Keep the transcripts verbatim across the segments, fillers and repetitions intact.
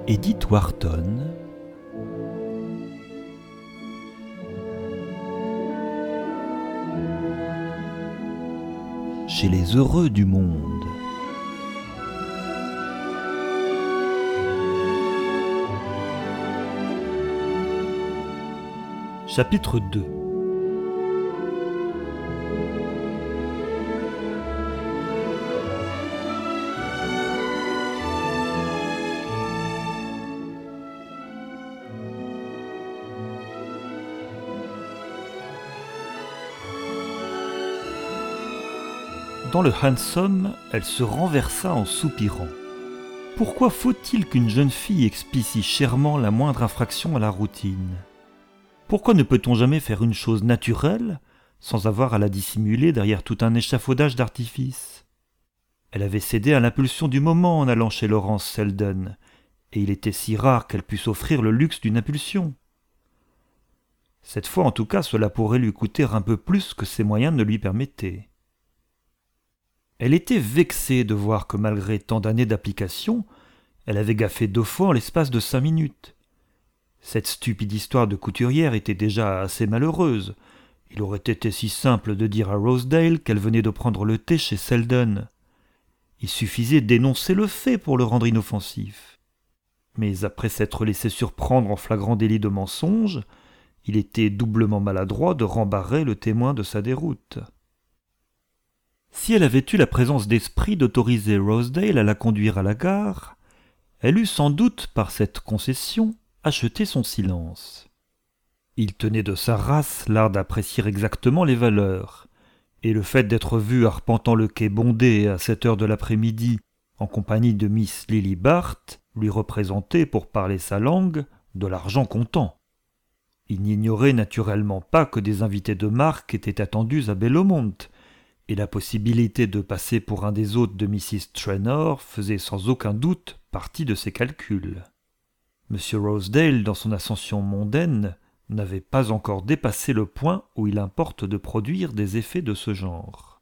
Edith Wharton, chez les heureux du monde. Chapitre deux. Dans le hansom, elle se renversa en soupirant. Pourquoi faut-il qu'une jeune fille expie si chèrement la moindre infraction à la routine ? Pourquoi ne peut-on jamais faire une chose naturelle, sans avoir à la dissimuler derrière tout un échafaudage d'artifice ? Elle avait cédé à l'impulsion du moment en allant chez Laurence Selden, et il était si rare qu'elle pût s'offrir le luxe d'une impulsion. Cette fois en tout cas, cela pourrait lui coûter un peu plus que ses moyens ne lui permettaient. Elle était vexée de voir que malgré tant d'années d'application, elle avait gaffé deux fois en l'espace de cinq minutes. Cette stupide histoire de couturière était déjà assez malheureuse. Il aurait été si simple de dire à Rosedale qu'elle venait de prendre le thé chez Selden. Il suffisait d'énoncer le fait pour le rendre inoffensif. Mais après s'être laissé surprendre en flagrant délit de mensonge, il était doublement maladroit de rembarrer le témoin de sa déroute. Si elle avait eu la présence d'esprit d'autoriser Rosedale à la conduire à la gare, elle eût sans doute, par cette concession, acheté son silence. Il tenait de sa race l'art d'apprécier exactement les valeurs, et le fait d'être vu arpentant le quai bondé à sept heures de l'après-midi en compagnie de Miss Lily Barth lui représentait, pour parler sa langue, de l'argent comptant. Il n'ignorait naturellement pas que des invités de marque étaient attendus à Bellomont, et la possibilité de passer pour un des hôtes de Missus Traynor faisait sans aucun doute partie de ses calculs. M. Rosedale, dans son ascension mondaine, n'avait pas encore dépassé le point où il importe de produire des effets de ce genre.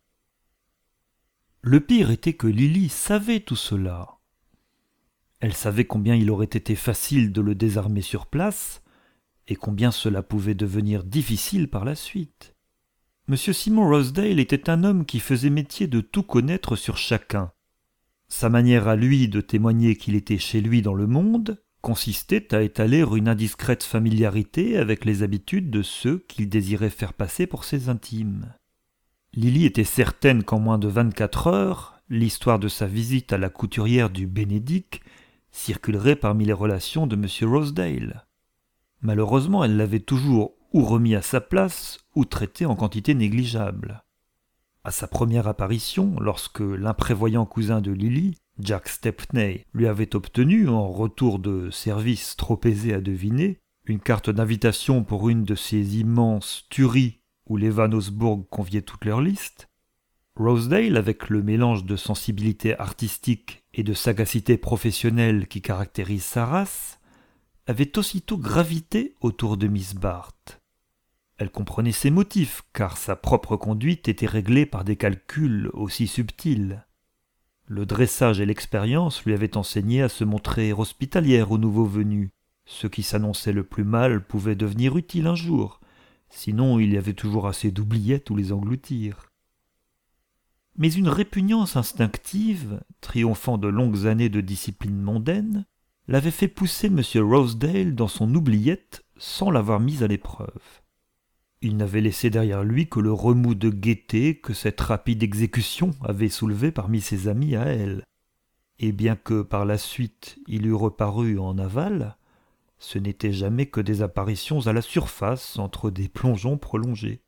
Le pire était que Lily savait tout cela. Elle savait combien il aurait été facile de le désarmer sur place, et combien cela pouvait devenir difficile par la suite. M. Simon Rosedale était un homme qui faisait métier de tout connaître sur chacun. Sa manière à lui de témoigner qu'il était chez lui dans le monde consistait à étaler une indiscrète familiarité avec les habitudes de ceux qu'il désirait faire passer pour ses intimes. Lily était certaine qu'en moins de vingt-quatre heures, l'histoire de sa visite à la couturière du Bénédicte circulerait parmi les relations de M. Rosedale. Malheureusement, elle l'avait toujours ou remis à sa place, ou traité en quantité négligeable. À sa première apparition, lorsque l'imprévoyant cousin de Lily, Jack Stepney, lui avait obtenu, en retour de services trop aisés à deviner, une carte d'invitation pour une de ces immenses tueries où les Van Osburgh conviaient toute leur liste, Rosedale, avec le mélange de sensibilité artistique et de sagacité professionnelle qui caractérise sa race, avait aussitôt gravité autour de Miss Barth. Elle comprenait ses motifs, car sa propre conduite était réglée par des calculs aussi subtils. Le dressage et l'expérience lui avaient enseigné à se montrer hospitalière aux nouveaux venus. Ce qui s'annonçait le plus mal pouvait devenir utile un jour, sinon il y avait toujours assez d'oubliettes où les engloutir. Mais une répugnance instinctive, triomphant de longues années de discipline mondaine, l'avait fait pousser M. Rosedale dans son oubliette sans l'avoir mise à l'épreuve. Il n'avait laissé derrière lui que le remous de gaieté que cette rapide exécution avait soulevé parmi ses amis à elle. Et bien que par la suite il eût reparu en aval, ce n'était jamais que des apparitions à la surface entre des plongeons prolongés.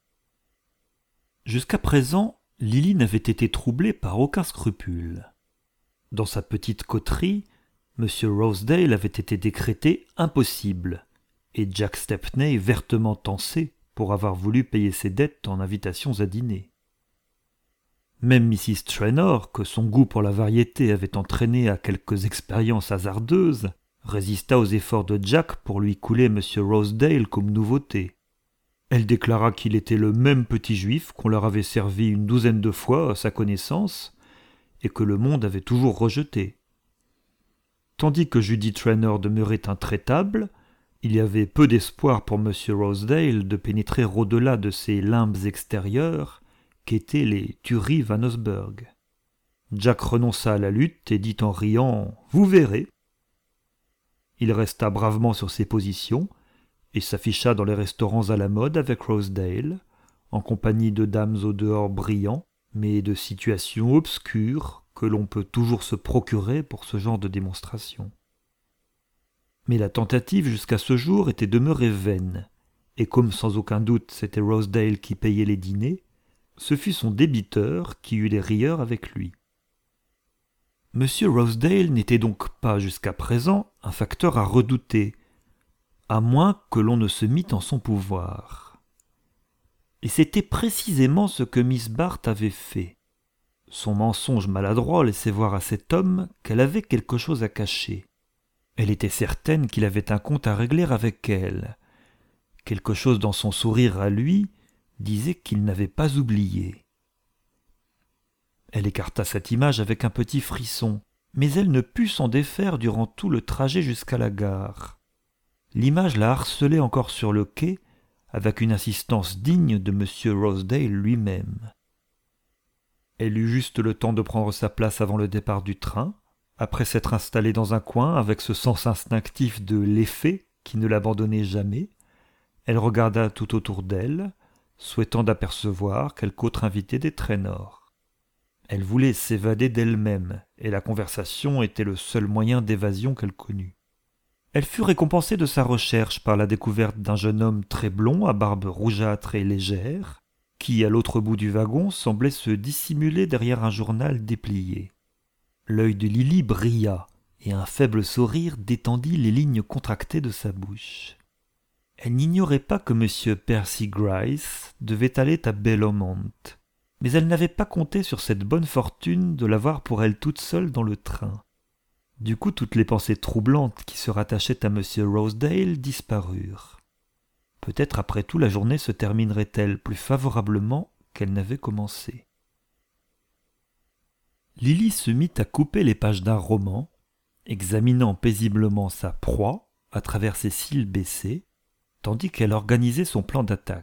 Jusqu'à présent, Lily n'avait été troublée par aucun scrupule. Dans sa petite coterie, M. Rosedale avait été décrété impossible, et Jack Stepney vertement tensé pour avoir voulu payer ses dettes en invitations à dîner. Même Missus Traynor, que son goût pour la variété avait entraîné à quelques expériences hasardeuses, résista aux efforts de Jack pour lui couler M. Rosedale comme nouveauté. Elle déclara qu'il était le même petit juif qu'on leur avait servi une douzaine de fois à sa connaissance, et que le monde avait toujours rejeté. Tandis que Judith Rayner demeurait intraitable, il y avait peu d'espoir pour M. Rosedale de pénétrer au-delà de ces limbes extérieures qu'étaient les tueries Van Osburgh. Jack renonça à la lutte et dit en riant « Vous verrez ». Il resta bravement sur ses positions et s'afficha dans les restaurants à la mode avec Rosedale, en compagnie de dames au dehors brillant, mais de situations obscures que l'on peut toujours se procurer pour ce genre de démonstration. Mais la tentative jusqu'à ce jour était demeurée vaine, et comme sans aucun doute c'était Rosedale qui payait les dîners, ce fut son débiteur qui eut les rieurs avec lui. Monsieur Rosedale n'était donc pas jusqu'à présent un facteur à redouter, à moins que l'on ne se mît en son pouvoir. Et c'était précisément ce que Miss Barth avait fait. Son mensonge maladroit laissait voir à cet homme qu'elle avait quelque chose à cacher. Elle était certaine qu'il avait un compte à régler avec elle. Quelque chose dans son sourire à lui disait qu'il n'avait pas oublié. Elle écarta cette image avec un petit frisson, mais elle ne put s'en défaire durant tout le trajet jusqu'à la gare. L'image la harcelait encore sur le quai, avec une insistance digne de M. Rosedale lui-même. Elle eut juste le temps de prendre sa place avant le départ du train, après s'être installée dans un coin avec ce sens instinctif de l'effet qui ne l'abandonnait jamais. Elle regarda tout autour d'elle, souhaitant d'apercevoir quelque autre invité des traîneurs. Elle voulait s'évader d'elle-même, et la conversation était le seul moyen d'évasion qu'elle connut. Elle fut récompensée de sa recherche par la découverte d'un jeune homme très blond, à barbe rougeâtre et légère, qui, à l'autre bout du wagon, semblait se dissimuler derrière un journal déplié. L'œil de Lily brilla, et un faible sourire détendit les lignes contractées de sa bouche. Elle n'ignorait pas que M. Percy Gryce devait aller à Bellomont, mais elle n'avait pas compté sur cette bonne fortune de l'avoir pour elle toute seule dans le train. Du coup, toutes les pensées troublantes qui se rattachaient à M. Rosedale disparurent. Peut-être après tout la journée se terminerait-elle plus favorablement qu'elle n'avait commencé. Lily se mit à couper les pages d'un roman, examinant paisiblement sa proie à travers ses cils baissés, tandis qu'elle organisait son plan d'attaque.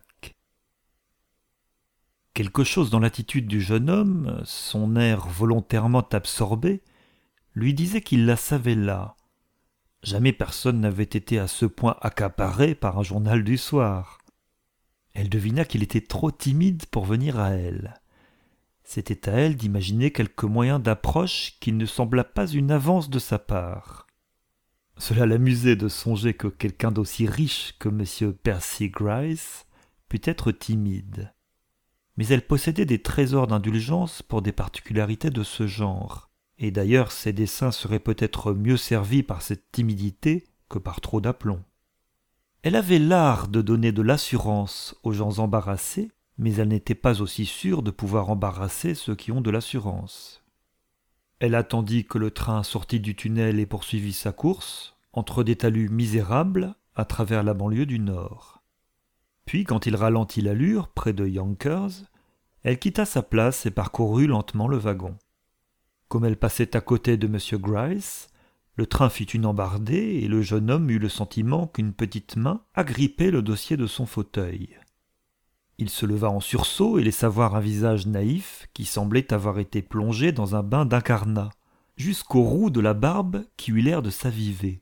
Quelque chose dans l'attitude du jeune homme, son air volontairement absorbé, lui disait qu'il la savait là. Jamais personne n'avait été à ce point accaparé par un journal du soir. Elle devina qu'il était trop timide pour venir à elle. C'était à elle d'imaginer quelque moyen d'approche qui ne sembla pas une avance de sa part. Cela l'amusait de songer que quelqu'un d'aussi riche que M. Percy Gryce pût être timide. Mais elle possédait des trésors d'indulgence pour des particularités de ce genre, et d'ailleurs ses desseins seraient peut-être mieux servis par cette timidité que par trop d'aplomb. Elle avait l'art de donner de l'assurance aux gens embarrassés, mais elle n'était pas aussi sûre de pouvoir embarrasser ceux qui ont de l'assurance. Elle attendit que le train sortît du tunnel et poursuivit sa course, entre des talus misérables, à travers la banlieue du Nord. Puis, quand il ralentit l'allure, près de Yonkers, elle quitta sa place et parcourut lentement le wagon. Comme elle passait à côté de M. Gryce, le train fit une embardée et le jeune homme eut le sentiment qu'une petite main agrippait le dossier de son fauteuil. Il se leva en sursaut et laissa voir un visage naïf qui semblait avoir été plongé dans un bain d'incarnat, jusqu'aux roux de la barbe qui eut l'air de s'aviver.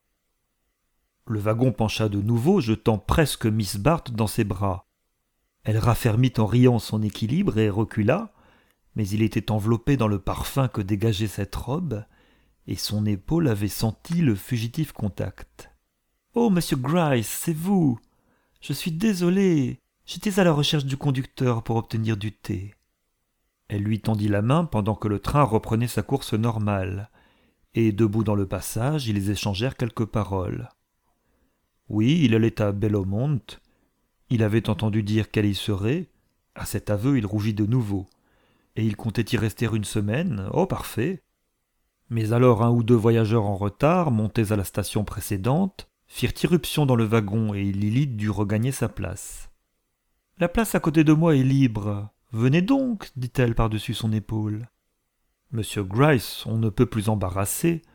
Le wagon pencha de nouveau, jetant presque Miss Barth dans ses bras. Elle raffermit en riant son équilibre et recula, mais il était enveloppé dans le parfum que dégageait cette robe, et son épaule avait senti le fugitif contact. « Oh, monsieur Gryce, c'est vous! Je suis désolée, j'étais à la recherche du conducteur pour obtenir du thé. » Elle lui tendit la main pendant que le train reprenait sa course normale, et debout dans le passage, ils échangèrent quelques paroles. Oui, il allait à Bellomont. Il avait entendu dire qu'elle y serait. À cet aveu, il rougit de nouveau. Et il comptait y rester une semaine. Oh, parfait. Mais alors un ou deux voyageurs en retard, montés à la station précédente, firent irruption dans le wagon et Lily dut regagner sa place. « La place à côté de moi est libre. Venez donc, dit-elle par-dessus son épaule. Monsieur Gryce, on ne peut plus embarrasser,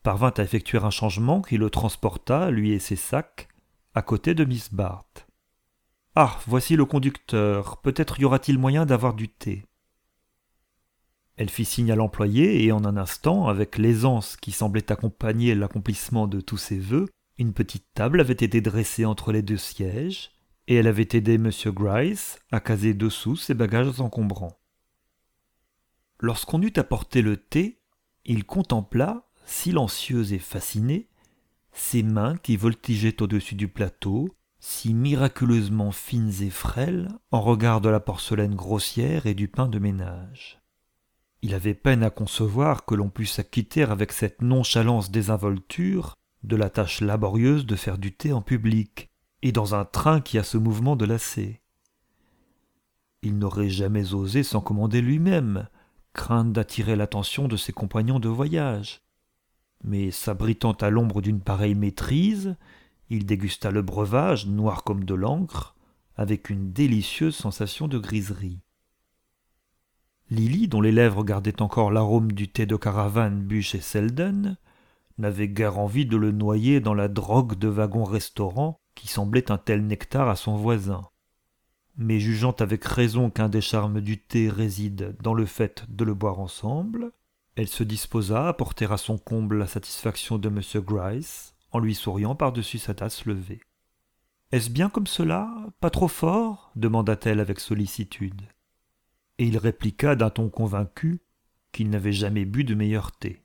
parvint à effectuer un changement qui le transporta, lui et ses sacs, à côté de Miss Barth. « Ah, voici le conducteur. Peut-être y aura-t-il moyen d'avoir du thé. » Elle fit signe à l'employé et en un instant, avec l'aisance qui semblait accompagner l'accomplissement de tous ses vœux, une petite table avait été dressée entre les deux sièges et elle avait aidé M. Gryce à caser dessous ses bagages encombrants. Lorsqu'on eut apporté le thé, il contempla, silencieux et fasciné, ses mains qui voltigeaient au-dessus du plateau, si miraculeusement fines et frêles en regard de la porcelaine grossière et du pain de ménage. Il avait peine à concevoir que l'on pût s'acquitter avec cette nonchalance désinvolture de la tâche laborieuse de faire du thé en public et dans un train qui a ce mouvement de lacet. Il n'aurait jamais osé s'en commander lui-même, crainte d'attirer l'attention de ses compagnons de voyage. Mais s'abritant à l'ombre d'une pareille maîtrise, il dégusta le breuvage, noir comme de l'encre, avec une délicieuse sensation de griserie. Lily, dont les lèvres gardaient encore l'arôme du thé de caravane bu chez Selden, n'avait guère envie de le noyer dans la drogue de wagon-restaurant qui semblait un tel nectar à son voisin. Mais jugeant avec raison qu'un des charmes du thé réside dans le fait de le boire ensemble, elle se disposa à porter à son comble la satisfaction de M. Gryce en lui souriant par-dessus sa tasse levée. « Est-ce bien comme cela? Pas trop fort ?» demanda-t-elle avec sollicitude. Et il répliqua d'un ton convaincu qu'il n'avait jamais bu de meilleur thé.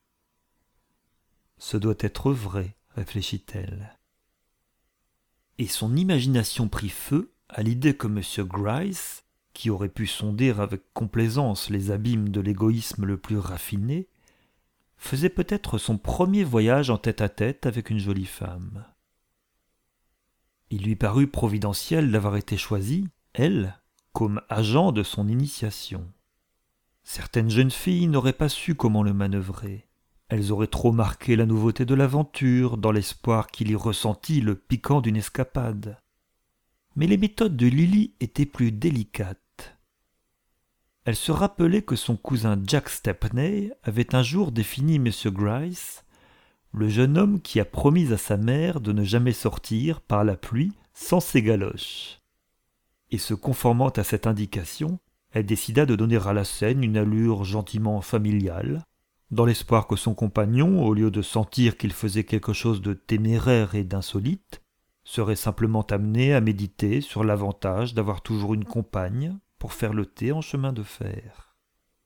« Ce doit être vrai, » réfléchit-elle. Et son imagination prit feu à l'idée que M. Gryce, qui aurait pu sonder avec complaisance les abîmes de l'égoïsme le plus raffiné, faisait peut-être son premier voyage en tête-à-tête avec une jolie femme. Il lui parut providentiel d'avoir été choisie, elle, comme agent de son initiation. Certaines jeunes filles n'auraient pas su comment le manœuvrer. Elles auraient trop marqué la nouveauté de l'aventure, dans l'espoir qu'il y ressentît le piquant d'une escapade. Mais les méthodes de Lily étaient plus délicates. Elle se rappelait que son cousin Jack Stepney avait un jour défini M. Gryce, le jeune homme qui a promis à sa mère de ne jamais sortir par la pluie sans ses galoches. Et se conformant à cette indication, elle décida de donner à la scène une allure gentiment familiale, dans l'espoir que son compagnon, au lieu de sentir qu'il faisait quelque chose de téméraire et d'insolite, serait simplement amené à méditer sur l'avantage d'avoir toujours une compagne pour faire le thé en chemin de fer.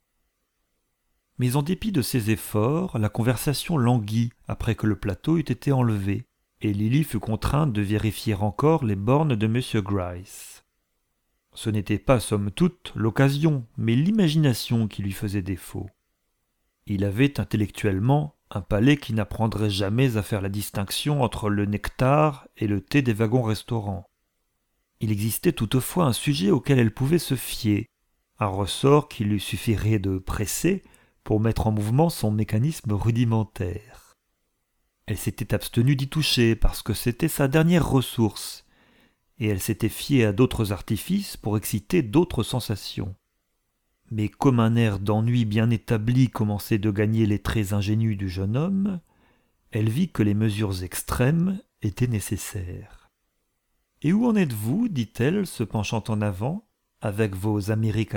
Mais en dépit de ses efforts, la conversation languit après que le plateau eut été enlevé, et Lily fut contrainte de vérifier encore les bornes de M. Gryce. Ce n'était pas, somme toute, l'occasion, mais l'imagination qui lui faisait défaut. Il avait intellectuellement un palais qui n'apprendrait jamais à faire la distinction entre le nectar et le thé des wagons-restaurants. Il existait toutefois un sujet auquel elle pouvait se fier, un ressort qu'il lui suffirait de presser pour mettre en mouvement son mécanisme rudimentaire. Elle s'était abstenue d'y toucher parce que c'était sa dernière ressource, et elle s'était fiée à d'autres artifices pour exciter d'autres sensations. Mais comme un air d'ennui bien établi commençait de gagner les traits ingénus du jeune homme, elle vit que les mesures extrêmes étaient nécessaires. « Et où en êtes-vous, dit-elle, se penchant en avant, avec vos Americanas ?»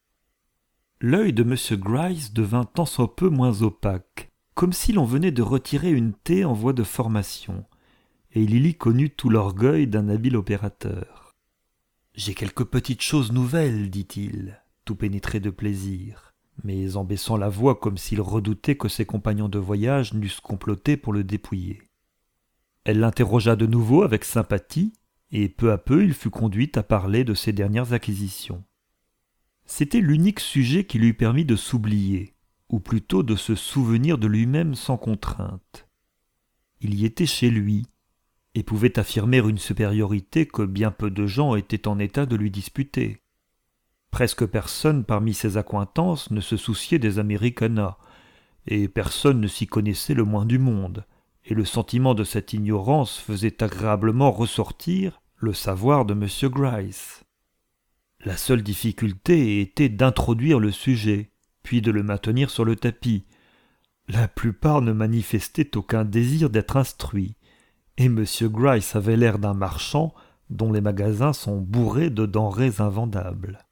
L'œil de M. Gryce devint tant soit peu moins opaque, comme si l'on venait de retirer une thé en voie de formation, et Lily connut tout l'orgueil d'un habile opérateur. « J'ai quelques petites choses nouvelles, dit-il, tout pénétré de plaisir, mais en baissant la voix comme s'il redoutait que ses compagnons de voyage n'eussent comploté pour le dépouiller. Elle l'interrogea de nouveau avec sympathie, et peu à peu il fut conduit à parler de ses dernières acquisitions. C'était l'unique sujet qui lui permit de s'oublier, ou plutôt de se souvenir de lui-même sans contrainte. Il y était chez lui, et pouvait affirmer une supériorité que bien peu de gens étaient en état de lui disputer. Presque personne parmi ses accointances ne se souciait des Americanas, et personne ne s'y connaissait le moins du monde, et le sentiment de cette ignorance faisait agréablement ressortir le savoir de M. Gryce. La seule difficulté était d'introduire le sujet, puis de le maintenir sur le tapis. La plupart ne manifestaient aucun désir d'être instruits, et M. Gryce avait l'air d'un marchand dont les magasins sont bourrés de denrées invendables.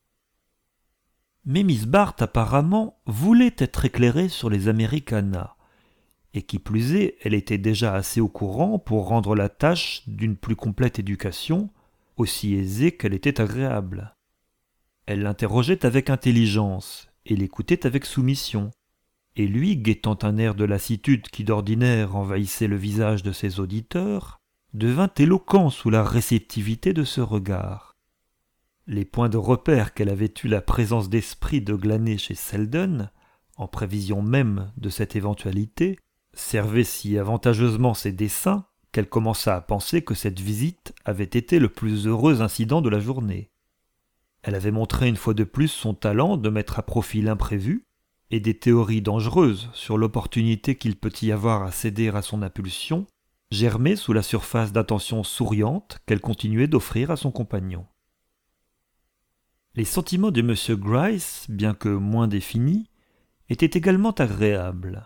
Mais Miss Barth apparemment voulait être éclairée sur les Americanas, et qui plus est, elle était déjà assez au courant pour rendre la tâche d'une plus complète éducation aussi aisée qu'elle était agréable. Elle l'interrogeait avec intelligence et l'écoutait avec soumission, et lui, guettant un air de lassitude qui d'ordinaire envahissait le visage de ses auditeurs, devint éloquent sous la réceptivité de ce regard. Les points de repère qu'elle avait eu la présence d'esprit de glaner chez Selden, en prévision même de cette éventualité, servaient si avantageusement ses desseins qu'elle commença à penser que cette visite avait été le plus heureux incident de la journée. Elle avait montré une fois de plus son talent de mettre à profit l'imprévu, et des théories dangereuses sur l'opportunité qu'il peut y avoir à céder à son impulsion germaient sous la surface d'attentions souriantes qu'elle continuait d'offrir à son compagnon. Les sentiments de M. Gryce, bien que moins définis, étaient également agréables.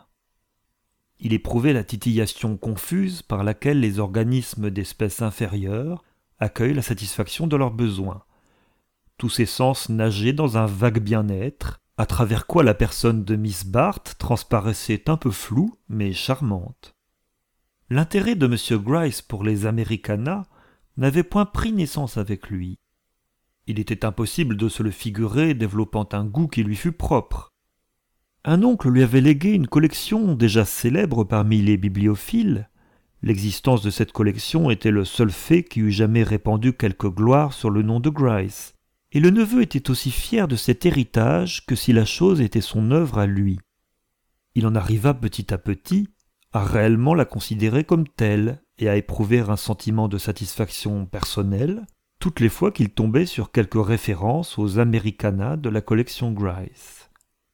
Il éprouvait la titillation confuse par laquelle les organismes d'espèces inférieures accueillent la satisfaction de leurs besoins. Tous ses sens nageaient dans un vague bien-être, à travers quoi la personne de Miss Barth transparaissait un peu floue, mais charmante. L'intérêt de M. Gryce pour les Americanas n'avait point pris naissance avec lui. Il était impossible de se le figurer développant un goût qui lui fût propre. Un oncle lui avait légué une collection déjà célèbre parmi les bibliophiles. L'existence de cette collection était le seul fait qui eût jamais répandu quelque gloire sur le nom de Gryce, et le neveu était aussi fier de cet héritage que si la chose était son œuvre à lui. Il en arriva petit à petit à réellement la considérer comme telle et à éprouver un sentiment de satisfaction personnelle toutes les fois qu'il tombait sur quelque référence aux Americanas de la collection Gryce.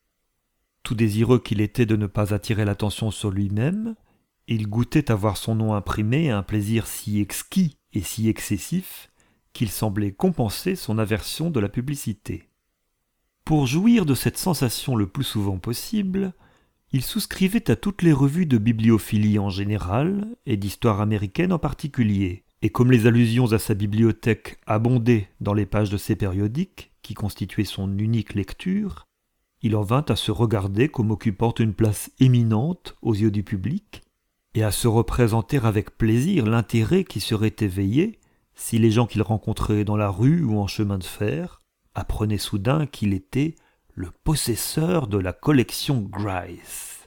Tout désireux qu'il était de ne pas attirer l'attention sur lui-même, il goûtait à voir son nom imprimé à un plaisir si exquis et si excessif qu'il semblait compenser son aversion de la publicité. Pour jouir de cette sensation le plus souvent possible, il souscrivait à toutes les revues de bibliophilie en général et d'histoire américaine en particulier, et comme les allusions à sa bibliothèque abondaient dans les pages de ses périodiques, qui constituaient son unique lecture, il en vint à se regarder comme occupant une place éminente aux yeux du public, et à se représenter avec plaisir l'intérêt qui serait éveillé si les gens qu'il rencontrait dans la rue ou en chemin de fer apprenaient soudain qu'il était le possesseur de la collection Gryce.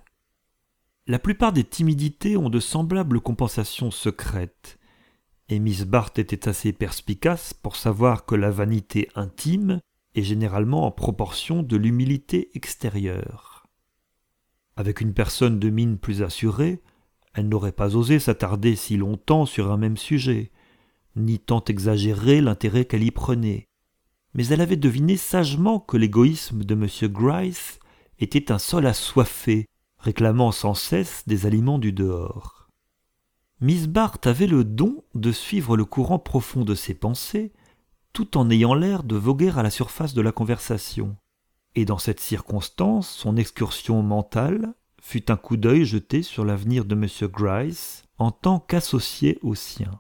La plupart des timidités ont de semblables compensations secrètes, et Miss Barth était assez perspicace pour savoir que la vanité intime est généralement en proportion de l'humilité extérieure. Avec une personne de mine plus assurée, elle n'aurait pas osé s'attarder si longtemps sur un même sujet, ni tant exagérer l'intérêt qu'elle y prenait. Mais elle avait deviné sagement que l'égoïsme de M. Gryce était un sol assoiffé, réclamant sans cesse des aliments du dehors. Miss Barth avait le don de suivre le courant profond de ses pensées, tout en ayant l'air de voguer à la surface de la conversation. Et dans cette circonstance, son excursion mentale fut un coup d'œil jeté sur l'avenir de M. Gryce en tant qu'associé au sien.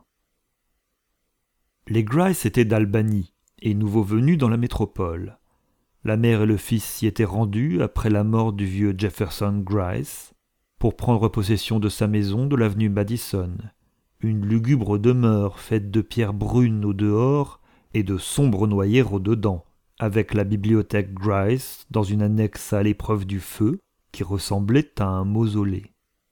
Les Gryce étaient d'Albany et nouveaux venus dans la métropole. La mère et le fils s'y étaient rendus après la mort du vieux Jefferson Gryce pour prendre possession de sa maison de l'avenue Madison, une lugubre demeure faite de pierres brunes au dehors et de sombres noyers au dedans, avec la bibliothèque Gryce dans une annexe à l'épreuve du feu qui ressemblait à un mausolée.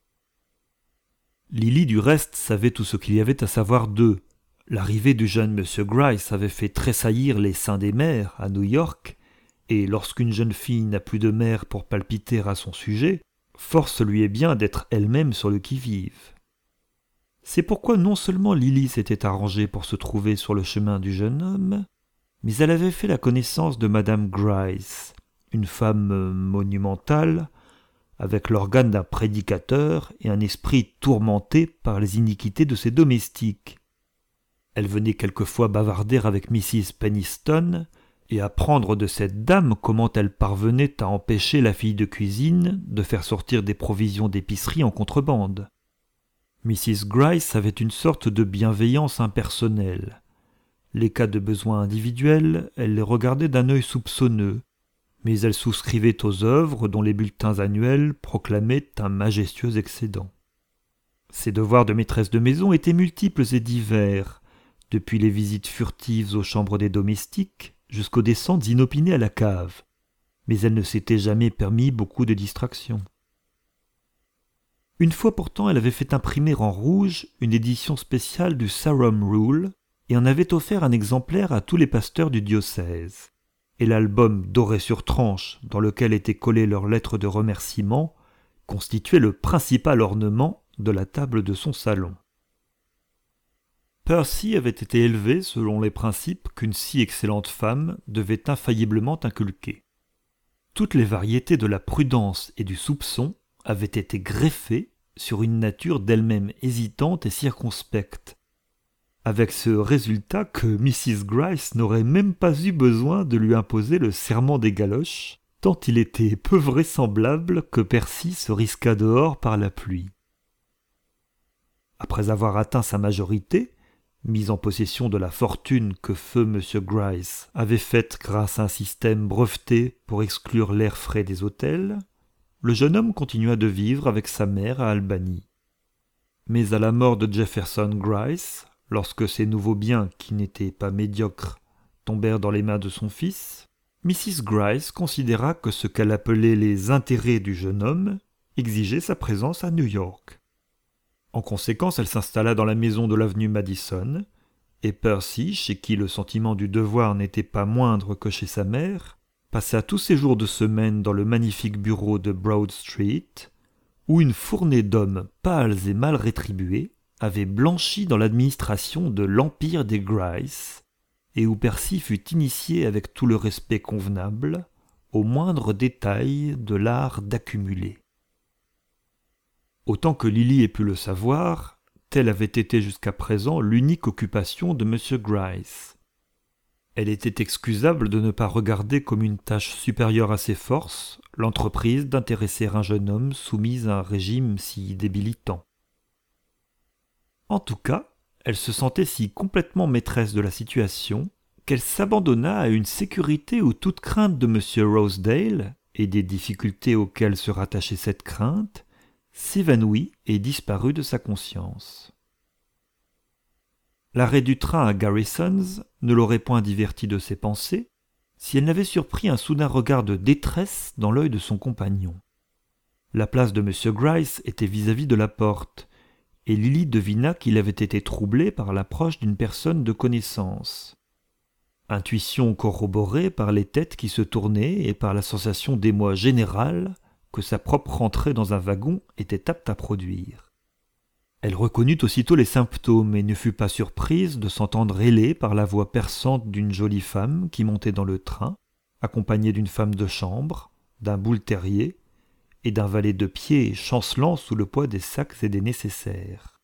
Lily du reste savait tout ce qu'il y avait à savoir d'eux. L'arrivée du jeune M. Gryce avait fait tressaillir les seins des mères à New York, et lorsqu'une jeune fille n'a plus de mère pour palpiter à son sujet, force lui est bien d'être elle-même sur le qui-vive. C'est pourquoi non seulement Lily s'était arrangée pour se trouver sur le chemin du jeune homme, mais elle avait fait la connaissance de Madame Gryce, une femme monumentale, avec l'organe d'un prédicateur et un esprit tourmenté par les iniquités de ses domestiques. Elle venait quelquefois bavarder avec Missus Peniston, et apprendre de cette dame comment elle parvenait à empêcher la fille de cuisine de faire sortir des provisions d'épicerie en contrebande. missus Gryce avait une sorte de bienveillance impersonnelle. Les cas de besoins individuels, elle les regardait d'un œil soupçonneux, mais elle souscrivait aux œuvres dont les bulletins annuels proclamaient un majestueux excédent. Ses devoirs de maîtresse de maison étaient multiples et divers, depuis les visites furtives aux chambres des domestiques jusqu'aux descentes inopinées à la cave, mais elle ne s'était jamais permis beaucoup de distractions. Une fois pourtant, elle avait fait imprimer en rouge une édition spéciale du Sarum Rule et en avait offert un exemplaire à tous les pasteurs du diocèse. Et l'album doré sur tranche, dans lequel étaient collées leurs lettres de remerciement, constituait le principal ornement de la table de son salon. Percy avait été élevé selon les principes qu'une si excellente femme devait infailliblement inculquer. Toutes les variétés de la prudence et du soupçon avaient été greffées sur une nature d'elle-même hésitante et circonspecte, avec ce résultat que missus Gryce n'aurait même pas eu besoin de lui imposer le serment des galoches, tant il était peu vraisemblable que Percy se risquât dehors par la pluie. Après avoir atteint sa majorité, mis en possession de la fortune que feu M. Gryce avait faite grâce à un système breveté pour exclure l'air frais des hôtels, le jeune homme continua de vivre avec sa mère à Albany. Mais à la mort de Jefferson Gryce, lorsque ces nouveaux biens, qui n'étaient pas médiocres, tombèrent dans les mains de son fils, missus Gryce considéra que ce qu'elle appelait les intérêts du jeune homme exigeait sa présence à New York. En conséquence, elle s'installa dans la maison de l'avenue Madison, et Percy, chez qui le sentiment du devoir n'était pas moindre que chez sa mère, passa tous ses jours de semaine dans le magnifique bureau de Broad Street, où une fournée d'hommes pâles et mal rétribués avait blanchi dans l'administration de l'empire des Gryce, et où Percy fut initié avec tout le respect convenable aux moindres détails de l'art d'accumuler. Autant que Lily ait pu le savoir, telle avait été jusqu'à présent l'unique occupation de M. Gryce. Elle était excusable de ne pas regarder comme une tâche supérieure à ses forces l'entreprise d'intéresser un jeune homme soumis à un régime si débilitant. En tout cas, elle se sentait si complètement maîtresse de la situation qu'elle s'abandonna à une sécurité où toute crainte de M. Rosedale, et des difficultés auxquelles se rattachait cette crainte, s'évanouit et disparut de sa conscience. L'arrêt du train à Garrisons ne l'aurait point divertie de ses pensées si elle n'avait surpris un soudain regard de détresse dans l'œil de son compagnon. La place de M. Gryce était vis-à-vis de la porte, et Lily devina qu'il avait été troublé par l'approche d'une personne de connaissance. Intuition corroborée par les têtes qui se tournaient et par la sensation d'émoi générale que sa propre entrée dans un wagon était apte à produire. Elle reconnut aussitôt les symptômes et ne fut pas surprise de s'entendre héler par la voix perçante d'une jolie femme qui montait dans le train, accompagnée d'une femme de chambre, d'un boule terrier et d'un valet de pied chancelant sous le poids des sacs et des nécessaires.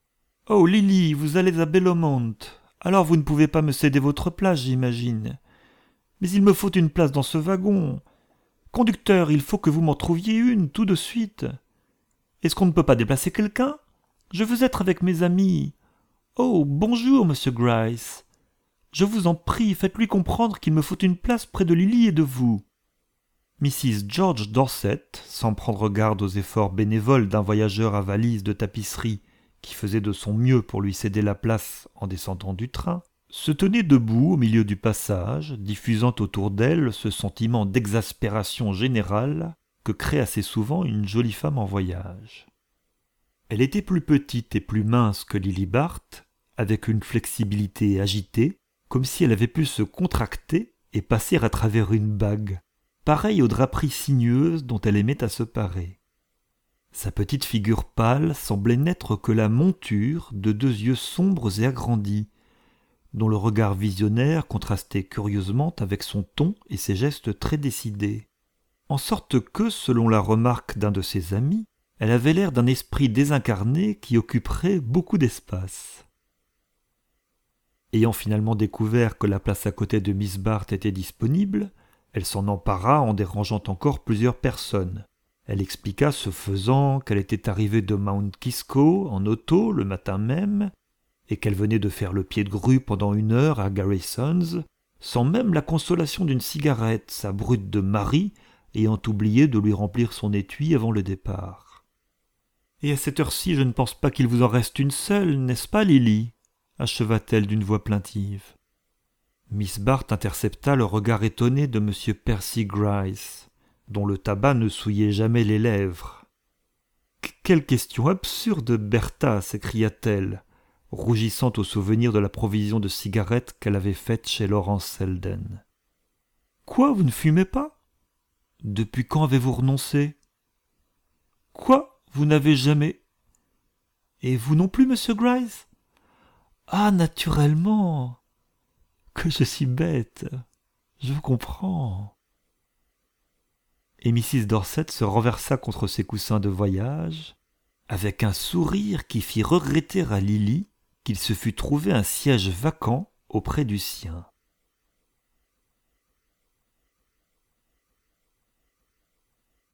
« Oh, Lily, vous allez à Bellomont. Alors vous ne pouvez pas me céder votre place, j'imagine. Mais il me faut une place dans ce wagon. Conducteur, il faut que vous m'en trouviez une, tout de suite. Est-ce qu'on ne peut pas déplacer quelqu'un ? Je veux être avec mes amis. Oh, bonjour, monsieur Gryce. Je vous en prie, faites-lui comprendre qu'il me faut une place près de Lily et de vous. » missus George Dorset, sans prendre garde aux efforts bénévoles d'un voyageur à valise de tapisserie qui faisait de son mieux pour lui céder la place en descendant du train, se tenait debout au milieu du passage, diffusant autour d'elle ce sentiment d'exaspération générale que crée assez souvent une jolie femme en voyage. Elle était plus petite et plus mince que Lily Bart, avec une flexibilité agitée, comme si elle avait pu se contracter et passer à travers une bague, pareille aux draperies sinueuses dont elle aimait à se parer. Sa petite figure pâle semblait n'être que la monture de deux yeux sombres et agrandis, dont le regard visionnaire contrastait curieusement avec son ton et ses gestes très décidés, en sorte que, selon la remarque d'un de ses amis, elle avait l'air d'un esprit désincarné qui occuperait beaucoup d'espace. Ayant finalement découvert que la place à côté de Miss Barth était disponible, elle s'en empara en dérangeant encore plusieurs personnes. Elle expliqua ce faisant qu'elle était arrivée de Mount Kisco en auto le matin même et qu'elle venait de faire le pied de grue pendant une heure à Garrison's, sans même la consolation d'une cigarette, sa brute de mari ayant oublié de lui remplir son étui avant le départ. « Et à cette heure-ci, je ne pense pas qu'il vous en reste une seule, n'est-ce pas, Lily ?» acheva-t-elle d'une voix plaintive. Miss Barth intercepta le regard étonné de M. Percy Gryce, dont le tabac ne souillait jamais les lèvres. « Quelle question absurde, Bertha !» s'écria-t-elle, rougissant au souvenir de la provision de cigarettes qu'elle avait faite chez Laurence Selden. « Quoi, vous ne fumez pas ? Depuis quand avez-vous renoncé ? Quoi, vous n'avez jamais... Et vous non plus, monsieur Gryce ? Ah, naturellement ! Que je suis bête ! Je vous comprends. » Et missus Dorset se renversa contre ses coussins de voyage, avec un sourire qui fit regretter à Lily qu'il se fût trouvé un siège vacant auprès du sien.